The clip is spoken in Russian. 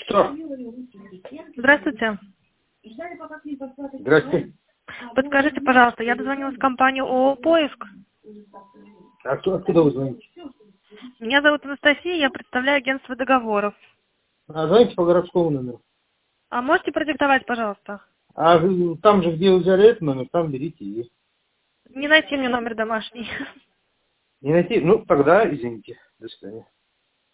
Что? Здравствуйте. Здрасте. Подскажите, пожалуйста, я дозвонилась в компанию ООО «Поиск». Откуда вы звоните? Меня зовут Анастасия, я представляю агентство договоров. Звоните по городскому номеру. А можете продиктовать, пожалуйста? Там же, где вы взяли этот номер, там берите и есть. Не найти мне номер домашний. Не найти? Ну, тогда извините. До свидания.